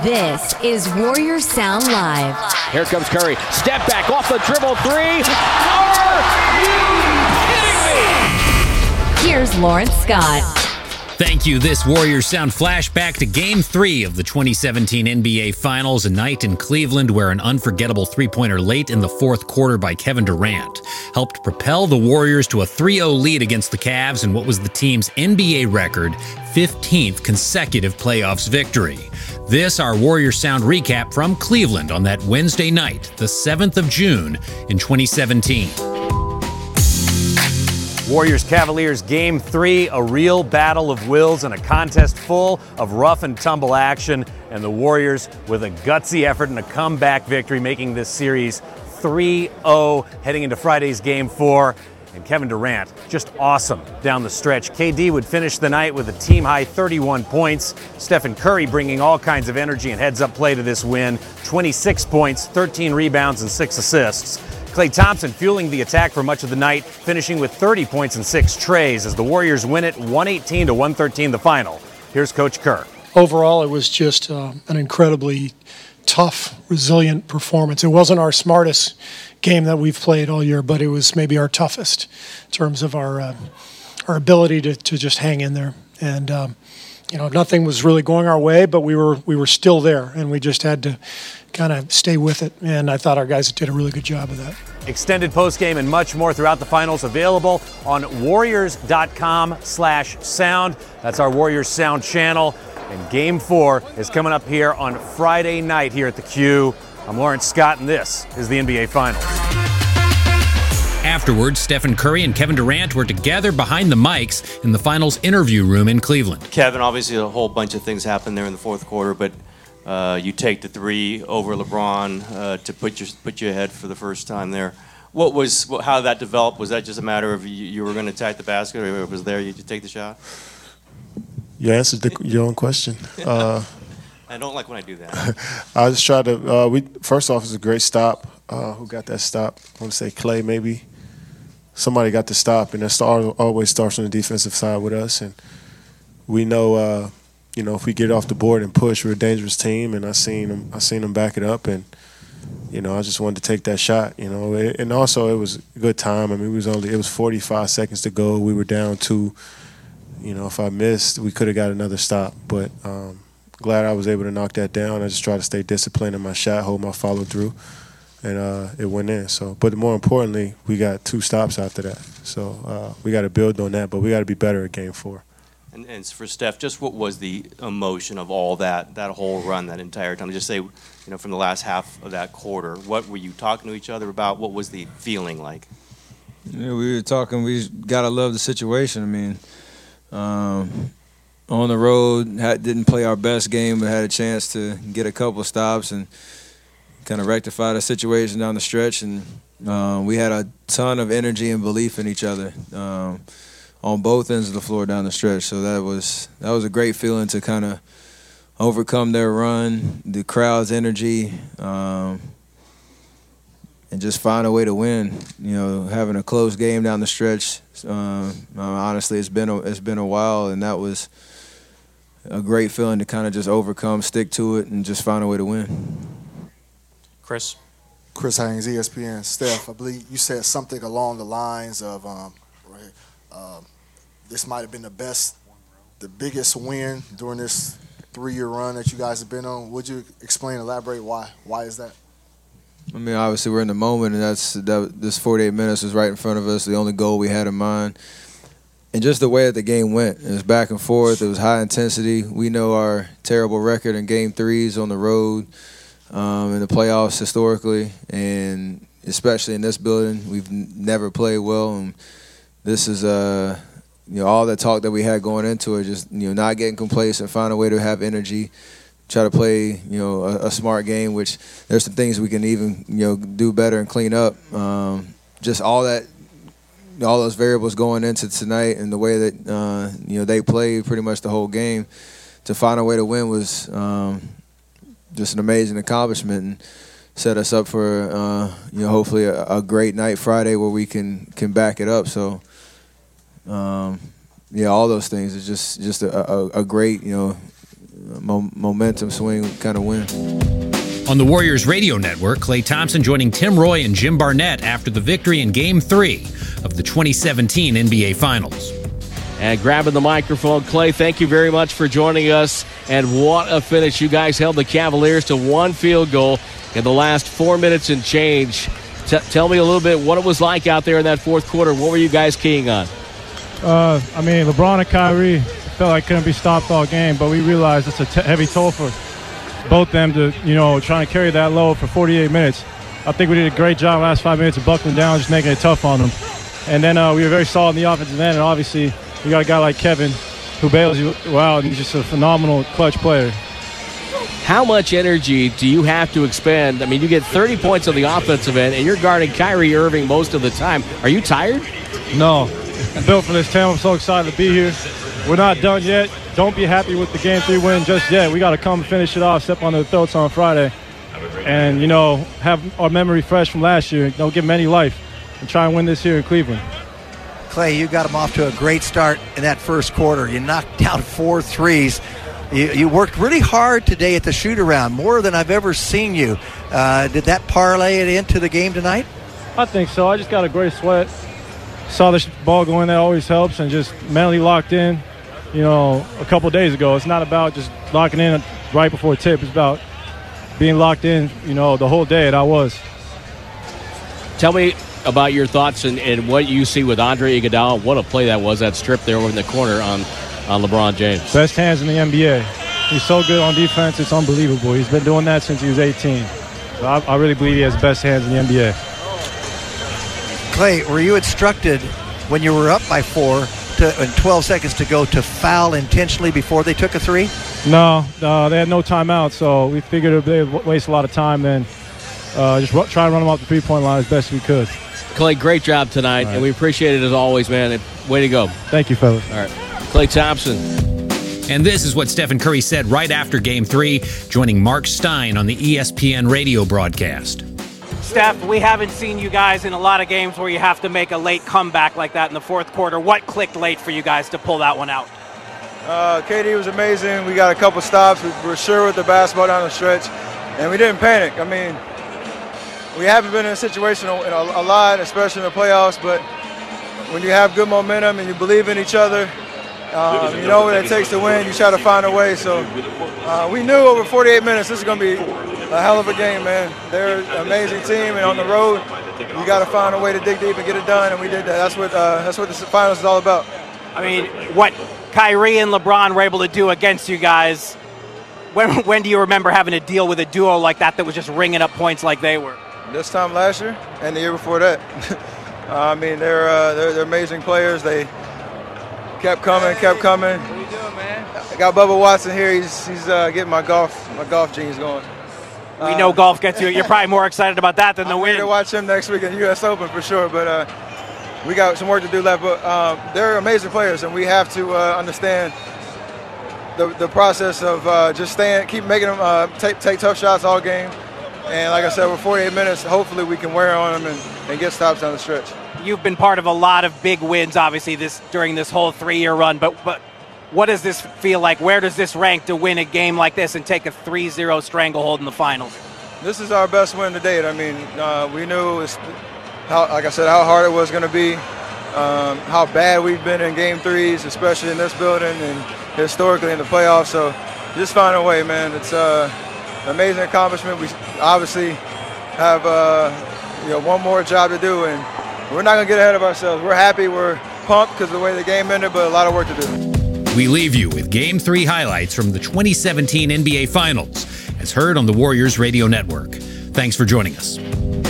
This is Warrior Sound Live. Here comes Curry. Step back off the dribble three. Are you kidding me? Here's Lawrence Scott. Thank you. This Warriors Sound flashback to Game 3 of the 2017 NBA Finals, a night in Cleveland where an unforgettable three-pointer late in the fourth quarter by Kevin Durant helped propel the Warriors to a 3-0 lead against the Cavs in what was the team's NBA record 15th consecutive playoffs victory. This, our Warriors Sound recap from Cleveland on that Wednesday night, the 7th of June in 2017. Warriors-Cavaliers Game 3, a real battle of wills and a contest full of rough and tumble action. And the Warriors with a gutsy effort and a comeback victory, making this series 3-0 heading into Friday's Game 4. And Kevin Durant, just awesome down the stretch. KD would finish the night with a team-high 31 points. Stephen Curry bringing all kinds of energy and heads-up play to this win. 26 points, 13 rebounds, and 6 assists. Klay Thompson fueling the attack for much of the night, finishing with 30 points and 6 trays as the Warriors win it 118-113 the final. Here's Coach Kerr. Overall, it was just an incredibly tough, resilient performance. It wasn't our smartest game that we've played all year, but it was maybe our toughest in terms of our ability to just hang in there. And nothing was really going our way, but we were still there, and we just had to kind of stay with it. And I thought our guys did a really good job of that. Extended postgame and much more throughout the finals available on warriors.com/sound. That's our Warriors Sound channel. And Game 4 is coming up here on Friday night here at the Q. I'm Lawrence Scott, and this is the NBA Finals. Afterwards, Stephen Curry and Kevin Durant were together behind the mics in the finals interview room in Cleveland. Kevin, obviously a whole bunch of things happened there in the fourth quarter, but you take the three over LeBron to put you ahead for the first time there. How that developed? Was that just a matter of you were going to attack the basket, or if it was there, you take the shot? You answered your own question. I don't like when I do that. I just tried to. First off, it was a great stop. Who got that stop? I want to say Klay, maybe. Somebody got the stop, and that always starts on the defensive side with us. And we know, if we get off the board and push, we're a dangerous team. And I seen them back it up, and I just wanted to take that shot. And also it was a good time. I mean, it was 45 seconds to go. We were down 2. If I missed, we could have got another stop. But glad I was able to knock that down. I just tried to stay disciplined in my shot, hold my follow through, and it went in. But more importantly, we got 2 stops after that. So we got to build on that, but we got to be better at Game 4. And for Steph, just what was the emotion of all that whole run, that entire time? Just say, from the last half of that quarter, what were you talking to each other about? What was the feeling like? Yeah, we were talking. We gotta love the situation. I mean, on the road, didn't play our best game, but had a chance to get a couple of stops and kind of rectify the situation down the stretch. And we had a ton of energy and belief in each other on both ends of the floor down the stretch. So that was a great feeling to kind of overcome their run, the crowd's energy, and just find a way to win. Having a close game down the stretch. Honestly, it's been a while, and that was a great feeling to kind of just overcome, stick to it, and just find a way to win. Chris Haynes, ESPN. Steph, I believe you said something along the lines of this might have been the biggest win during this 3-year run that you guys have been on. Would you elaborate why? Why is that? I mean, obviously we're in the moment, and this 48 minutes was right in front of us, the only goal we had in mind. And just the way that the game went, it was back and forth, it was high intensity. We know our terrible record in Game 3s on the road in the playoffs historically, and especially in this building, we've never played well. And this is all the talk that we had going into it, just not getting complacent, find a way to have energy, try to play a smart game, which there's some things we can even do better and clean up. Just all those variables going into tonight and the way that they played pretty much the whole game to find a way to win was just an amazing accomplishment and set us up for hopefully a great night Friday where we can back it up. So all those things is just a great momentum swing kind of win. On the Warriors radio network, Klay Thompson joining Tim Roy and Jim Barnett after the victory in Game 3 of the 2017 NBA Finals. And grabbing the microphone, Klay, thank you very much for joining us. And what a finish. You guys held the Cavaliers to one field goal in the last 4 minutes and change. Tell me a little bit what it was like out there in that fourth quarter. What were you guys keying on? LeBron and Kyrie felt like couldn't be stopped all game, but we realized it's a heavy toll for both them to, trying to carry that load for 48 minutes. I think we did a great job last 5 minutes of buckling down, just making it tough on them. And then we were very solid in the offensive end, and obviously you got a guy like Kevin who bails you out, and he's just a phenomenal clutch player. How much energy do you have to expend? I mean, you get 30 points on the offensive end, and you're guarding Kyrie Irving most of the time. Are you tired? No. I'm built for this team. I'm so excited to be here. We're not done yet. Don't be happy with the Game 3 win just yet. We got to come finish it off, step on their throats on Friday, and, have our memory fresh from last year. Don't give them any life and try and win this here in Cleveland. Klay, you got them off to a great start in that first quarter. You knocked down 4 threes. You worked really hard today at the shoot-around, more than I've ever seen you. Did that parlay it into the game tonight? I think so. I just got a great sweat. Saw the ball go in, that always helps, and just mentally locked in, a couple days ago. It's not about just locking in right before tip. It's about being locked in, the whole day, and I was. Tell me about your thoughts and what you see with Andre Iguodala. What a play that was, that strip there over in the corner on LeBron James. Best hands in the NBA. He's so good on defense, it's unbelievable. He's been doing that since he was 18. So I really believe he has the best hands in the NBA. Klay, were you instructed when you were up by 4 and 12 seconds to go to foul intentionally before they took a 3? No, they had no timeout, so we figured they'd waste a lot of time then. Just try and run them off the three-point line as best we could. Klay, great job tonight, and we appreciate it as always, man. Way to go. Thank you, fellas. All right. Klay Thompson. And this is what Stephen Curry said right after Game 3, joining Mark Stein on the ESPN radio broadcast. Steph, we haven't seen you guys in a lot of games where you have to make a late comeback like that in the fourth quarter. What clicked late for you guys to pull that one out? KD was amazing. We got a couple stops. We were sure with the basketball down the stretch, and we didn't panic. I mean, we haven't been in a situation in a lot, especially in the playoffs, but when you have good momentum and you believe in each other, you know what it takes to win, you try to find a way. So we knew over 48 minutes this is going to be a hell of a game, man. They're an amazing team, and on the road, you got to find a way to dig deep and get it done, and we did that. That's what the finals is all about. I mean, what Kyrie and LeBron were able to do against you guys, when do you remember having to deal with a duo like that was just ringing up points like they were? This time last year and the year before that. I mean, they're amazing players. They kept coming. What are you doing, man? I got Bubba Watson here. He's getting my golf jeans going. We know golf gets you. You're probably more excited about that than the win. I'm here to watch him next week in the U.S. Open for sure, but we got some work to do left. But they're amazing players, and we have to understand the process of just keep making them take tough shots all game. And like I said, with 48 minutes, hopefully we can wear on them and get stops down the stretch. You've been part of a lot of big wins, obviously, during this whole 3-year run. But what does this feel like? Where does this rank to win a game like this and take a 3-0 stranglehold in the finals? This is our best win to date. I mean, we knew, like I said, how hard it was going to be, how bad we've been in Game 3s, especially in this building and historically in the playoffs. So just find a way, man. It's amazing accomplishment. We obviously have one more job to do, and we're not going to get ahead of ourselves. We're happy, we're pumped because of the way the game ended, but a lot of work to do. We leave you with Game 3 highlights from the 2017 NBA Finals, as heard on the Warriors Radio Network. Thanks for joining us.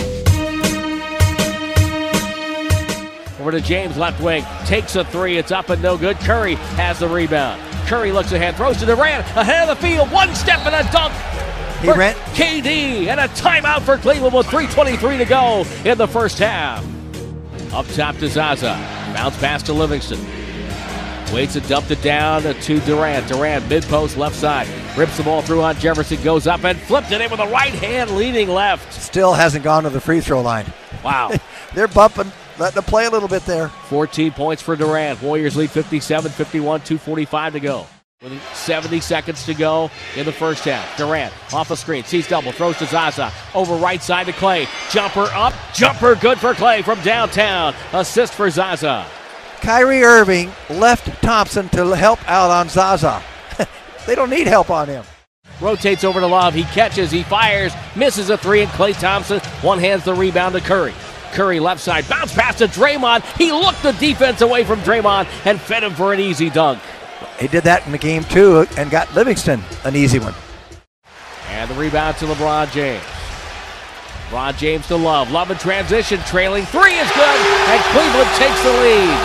Over to James, left wing, takes a 3, it's up and no good. Curry has the rebound. Curry looks ahead, throws to Durant, ahead of the field, one step and a dunk. He ran. KD, and a timeout for Cleveland with 3:23 to go in the first half. Up top to Zaza, bounce pass to Livingston. Waits and dumped it down to Durant. Durant, mid-post, left side. Rips the ball through on Jefferson, goes up and flipped it in with a right hand, leaning left. Still hasn't gone to the free throw line. Wow. They're bumping, letting them play a little bit there. 14 points for Durant. Warriors lead 57-51, 2:45 to go. With 70 seconds to go in the first half. Durant off a screen, sees double, throws to Zaza. Over right side to Clay. Jumper up, jumper good for Clay from downtown. Assist for Zaza. Kyrie Irving left Thompson to help out on Zaza. They don't need help on him. Rotates over to Love. He catches, he fires, misses a three, and Klay Thompson one-hands the rebound to Curry. Curry left side, bounce pass to Draymond. He looked the defense away from Draymond and fed him for an easy dunk. He did that in the game, too, and got Livingston an easy one. And the rebound to LeBron James. LeBron James to Love. Love in transition, trailing. Three is good, and Cleveland takes the lead.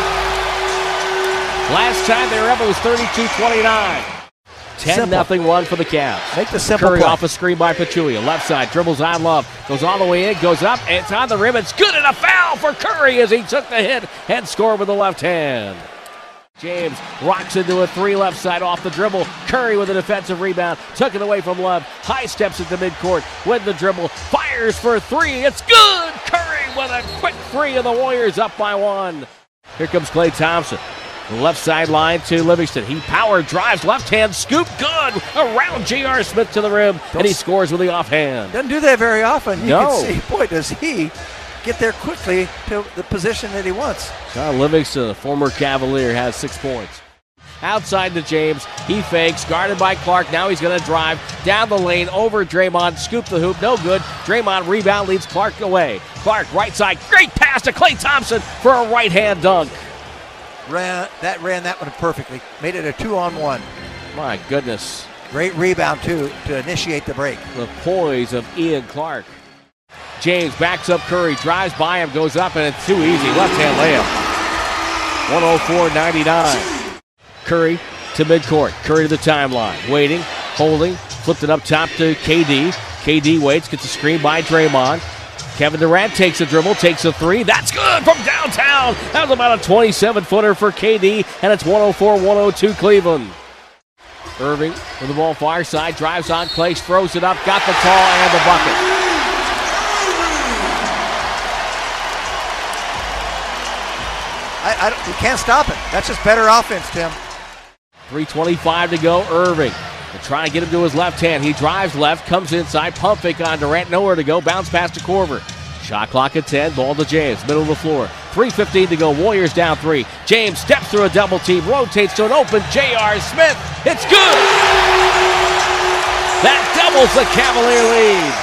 Last time they were up, it was 32-29. 10-0 run for the Cavs. Make the simple Curry play. off a screen by Pachulia. Left side, dribbles on Love. Goes all the way in, goes up, and it's on the rim. It's good, and a foul for Curry as he took the hit and scored with the left hand. James rocks into a three left side off the dribble. Curry with a defensive rebound. Took it away from Love. High steps into midcourt with the dribble. Fires for three. It's good. Curry with a quick three, and the Warriors up by one. Here comes Klay Thompson. The left sideline to Livingston. He power drives, left hand scoop, good. Around J.R. Smith to the rim, and he scores with the offhand. Doesn't do that very often. You No. can see, boy, does he get there quickly to the position that he wants. John Livingston, a former Cavalier, has 6 points. Outside to James. He fakes, guarded by Clark. Now he's going to drive down the lane over Draymond. Scoop the hoop, no good. Draymond rebound, leads Clark away. Clark, right side, great pass to Klay Thompson for a right-hand dunk. Ran that one perfectly. Made it a 2-on-1. My goodness. Great rebound, too, to initiate the break. The poise of Ian Clark. James backs up Curry, drives by him, goes up, and it's too easy. Left-hand layup. 104-99. Curry to midcourt. Curry to the timeline. Waiting, holding, flipped it up top to KD. KD waits, gets a screen by Draymond. Kevin Durant takes a dribble, takes a three. That's good from downtown. That was about a 27-footer for KD, and it's 104-102 Cleveland. Irving with the ball far side, drives on Clay, throws it up, got the call and the bucket. You can't stop it. That's just better offense, Tim. 3:25 to go. Irving. They're trying to get him to his left hand. He drives left, comes inside, pump fake on Durant, nowhere to go. Bounce pass to Korver. Shot clock at 10, ball to James, middle of the floor. 3:15 to go. Warriors down 3. James steps through a double team, rotates to an open J.R. Smith. It's good. That doubles the Cavalier lead.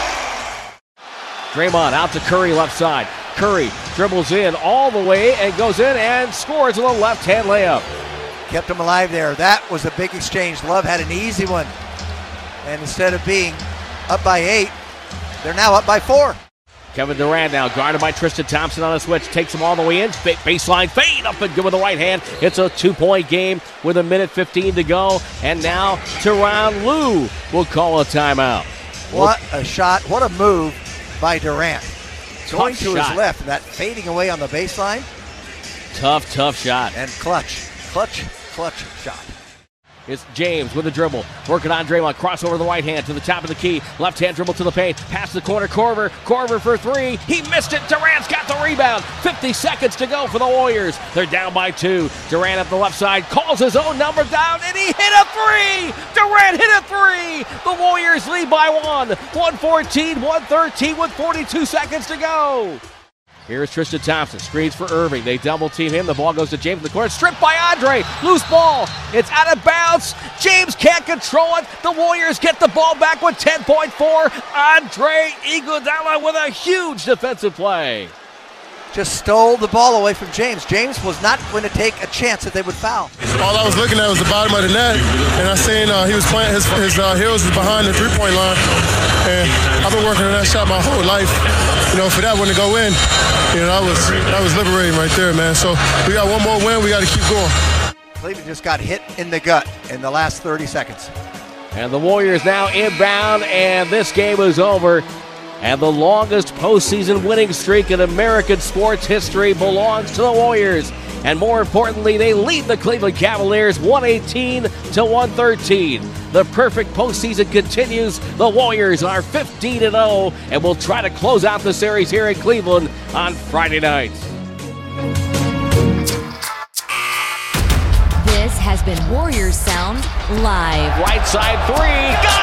Draymond out to Curry left side. Curry dribbles in all the way and goes in and scores with a left-hand layup. Kept him alive there. That was a big exchange. Love had an easy one. And instead of being up by 8, they're now up by 4. Kevin Durant now guarded by Tristan Thompson on a switch. Takes him all the way in. Baseline fade up and good with the right hand. It's a 2-point game with 1:15 to go. And now Tyronn Lue will call a timeout. What a shot. What a move by Durant. Going to shot. his left. That fading away on the baseline. Tough shot. And clutch shot. It's James with the dribble. Working on Draymond. Crossover the right hand to the top of the key. Left hand dribble to the paint. Pass the corner. Korver for 3. He missed it. Durant's got the rebound. 50 seconds to go for the Warriors. They're down by 2. Durant up the left side. Calls his own number down. And he hit a 3. Durant hit a 3. The Warriors lead by 1. 114-113 with 42 seconds to go. Here's Tristan Thompson. Screens for Irving. They double team him. The ball goes to James in the corner. Stripped by Andre. Loose ball. It's out of bounds. James can't control it. The Warriors get the ball back with 10.4. Andre Iguodala with a huge defensive play. Just stole the ball away from James. James was not going to take a chance that they would foul. All I was looking at was the bottom of the net, and I seen he was playing, his heels was behind the three-point line, and I've been working on that shot my whole life. For that one to go in, that was liberating right there, man. So we got one more win. We got to keep going. Cleveland just got hit in the gut in the last 30 seconds. And the Warriors now inbound, and this game is over. And the longest postseason winning streak in American sports history belongs to the Warriors. And more importantly, they lead the Cleveland Cavaliers 118-113. The perfect postseason continues. The Warriors are 15-0 and will try to close out the series here in Cleveland on Friday night. This has has been Warriors Sound Live. Right side three. Got